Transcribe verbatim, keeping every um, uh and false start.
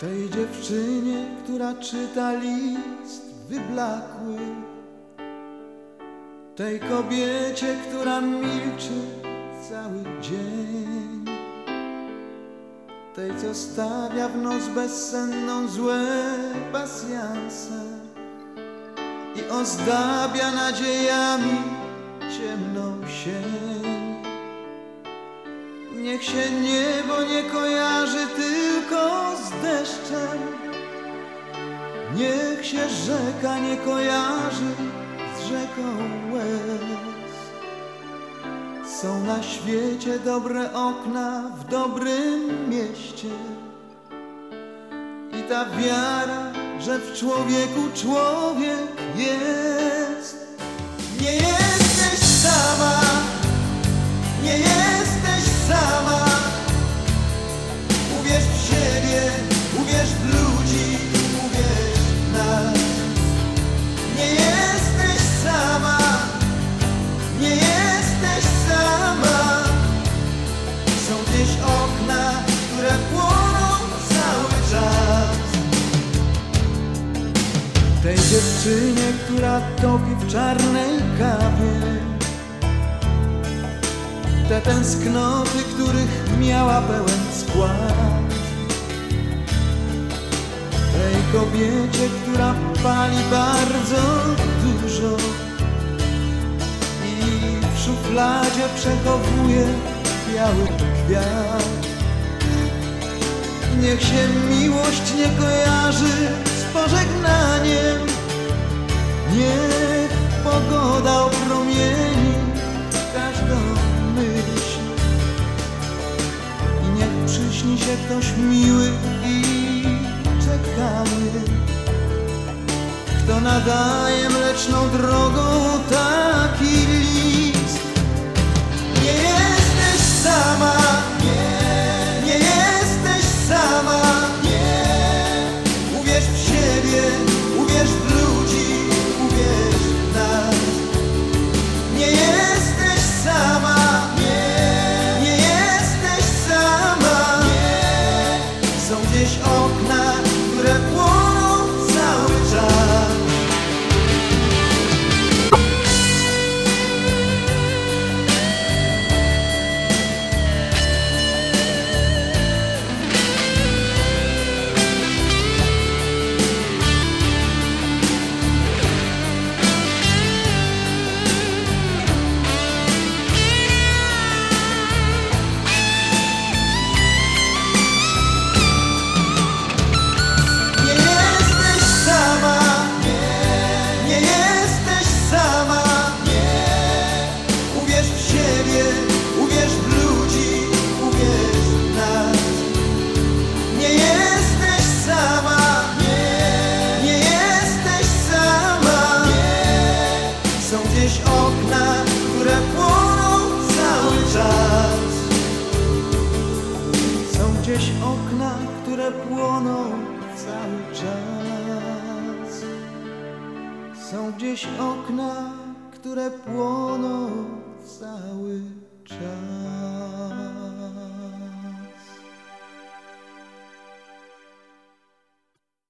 tej dziewczynie, która czyta list wyblakły, tej kobiecie, która milczy cały dzień, tej, co stawia w noc bezsenną złe pasjanse i ozdabia nadziejami ciemną sień. Niech się niebo nie kojarzy tylko z deszczem, niech się rzeka nie kojarzy z rzeką łez. Są na świecie dobre okna w dobrym mieście i ta wiara, że w człowieku człowiek jest. Nie jesteś sama, nie jesteś sama. Uwierz w siebie, uwierz w ludzi, uwierz w nas. Nie jesteś sama, nie jesteś sama. Są gdzieś okna, które płoną cały czas. Tej dziewczynie, która topi w czarnej kawie, te tęsknoty, których miała pełen skład. Tej kobiecie, która pali bardzo dużo i w szufladzie przechowuje biały kwiat. Niech się miłość nie kojarzy z pożegnaniem, niech pogoda opromieni każdą myśl i niech przyśni się ktoś miły i czekamy, kto nadaje mleczną drogą taki list. Nie jesteś sama, nie, nie jesteś sama, nie. Uwierz w siebie, uwierz w ludzi, uwierz w nas. Nie jesteś sama, nie, nie jesteś sama, nie. Są gdzieś okna, które płoną cały czas. Okna, które płoną cały czas. Są gdzieś okna, które płoną cały czas. Są gdzieś okna, które płoną cały czas.